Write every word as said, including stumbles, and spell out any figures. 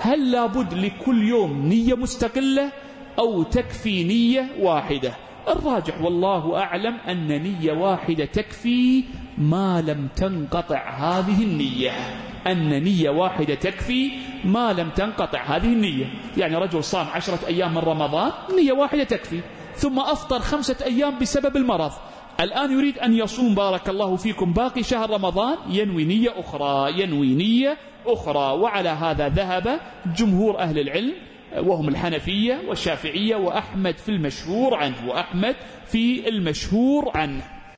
هل لابد لكل يوم نية مستقلة أو تكفي نية واحدة؟ الراجح والله أعلم أن نية واحدة تكفي ما لم تنقطع هذه النية، أن نية واحدة تكفي ما لم تنقطع هذه النية. يعني رجل صام عشرة أيام من رمضان، نية واحدة تكفي، ثم أفطر خمسة أيام بسبب المرض، الآن يريد أن يصوم بارك الله فيكم باقي شهر رمضان، ينوي نية أخرى، ينوي نية أخرى. وعلى هذا ذهب جمهور أهل العلم، وهم الحنفية والشافعية وأحمد في المشهور عنه، وأحمد في المشهور عنه.